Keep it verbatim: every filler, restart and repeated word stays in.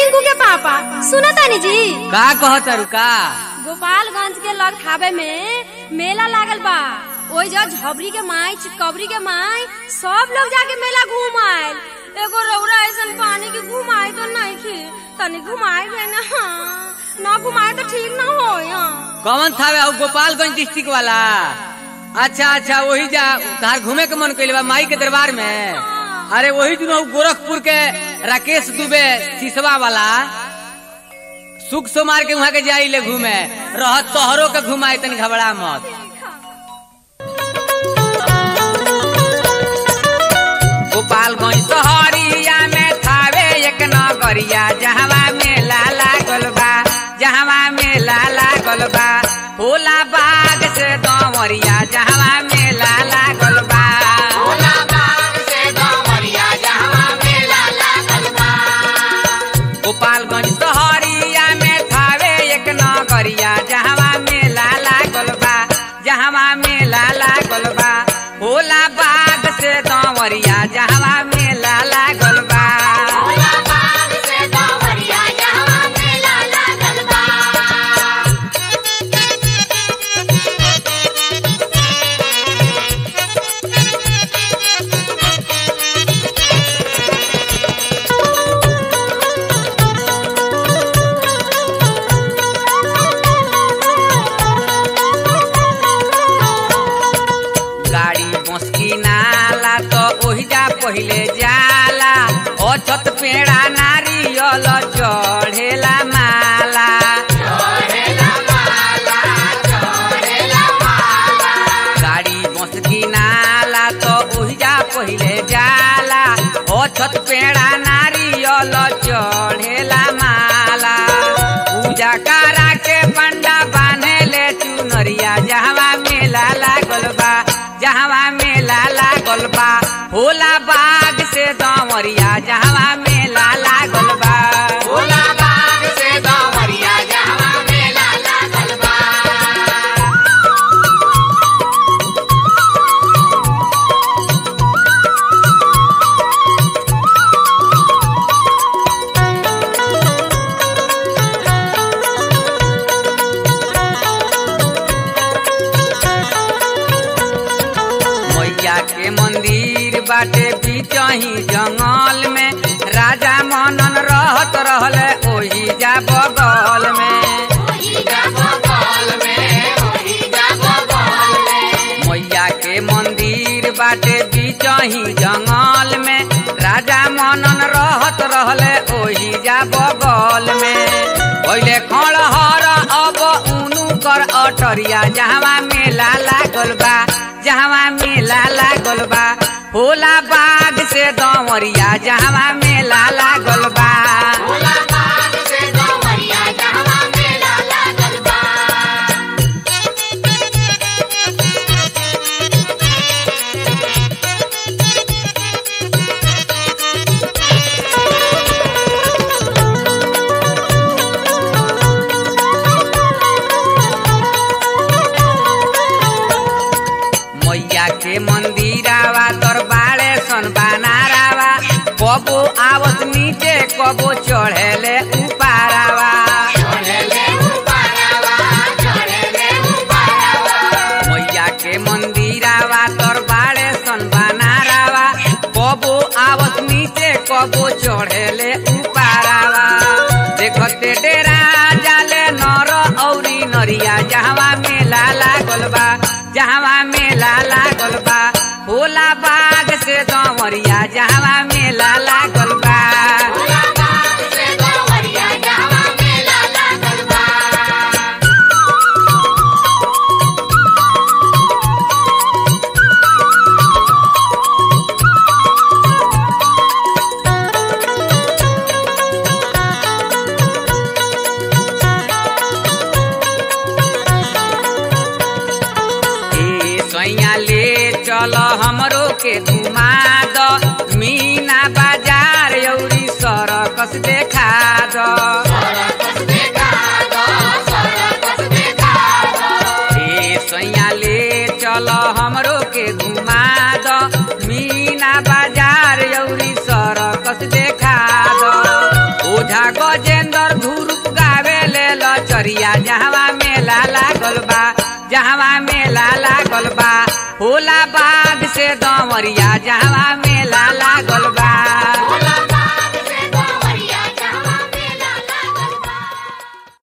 टिंकू के पापा सुना तानी जी का कहत रुका गोपालगंज के लग थावे में मेला लागल बा। ओई जो झबरी के माई चितकबरी के माई सब लोग जाके मेला घूम आयल। एगो रौरा ऐसन पानी के घुमाए तो नहीं खे तनी घुमाए गए ना ना घुमाए तो ठीक ना हो। कौन थावे गोपालगंज डिस्ट्रिक्ट वाला? अच्छा अच्छा वही जा तार घूमे के मन कइले बा माई के दरबार में। अरे वही दिन गोरखपुर के राकेश दुबे सिसवा वाला सुख सोमार के वहाँ के जाई ले घूमे रह तोहरो के घुमाए तनी घबरा मत। गोपालगंज शहरिया में थावे एक नगरिया जहवा मेला लागल बा जहवा मेला लागल बा होला बाग से दमरिया जहवा मेला लागल बा होला बाग से दमरिया जहवा मेला लागल बा। गोपालगंज शहरिया में थावे एक नगरिया जहवा मेला लागल बा जहवा मेला लागल बा होला बाग से दमरिया जहवा मेला लागल बा होला बाग से दमरिया जहवा मेला लागल बा। गाड़ी बसकी नाला तो ओहिजा पहिले जाला अछत पेड़ा नारियल चढ़ेला माला चढ़ेला माला चढ़ेला माला। गाड़ी बसकी नाला तो ओहिजा पहिले जाला अछत पेड़ा नारियल चढ़ेला माला। पूजा करा के पंडा बांधे ले चुनरिया जहवा मेला लागल बा जहवा मेला लागल बा होला बाग से दमरिया जहवा मेला लागल बा होला बाग से दमरिया जहवा मेला लागल बा। मैया के मंदिर बाटे बीचही जंगल में राजा मनन रहत रहले ओही जा बगल में मैया के मंदिर बाटे बीचही जंगल में राजा मनन रहत रहले ओही जा बगल में। पहिले खड़हर अब उनु कर अटरिया जहवा मेला लागल बा जहवा मेला लागल बा होला बाग से दमरिया जहवा मेला लागल बा होला बाग से दमरिया जहवा मेला लागल बा। मैया के मंदिरावा दरबारे सन बनारावा कबो आवत नीचे कबो चढ़ेले उपारावा मैया के मंदिरावा दरबारे सन बनारावा कबो आवत नीचे कबो चढ़ेले उपारावा। देखते डेरा जाले नर औरी नरिया जहवा मेला लागल बा जहवा मेला लागल बा होला बाग से दमरिया जहवा मेला लागल बा होला बाग से दमरिया जहवा मेला लागल बा। सैया ले चल हमरो के घुमा द मीना बाजार यौरी सरकस देखा द सैया ले चल हमरो के घुमा द मीना बाजार यौरी सरकस देखा द। ओझा गजेंद्र धुरुप गावे ले लचरिया जहवा मेला लागल बा जहवा मेला लागल बा होला बाग से दमरिया जहवा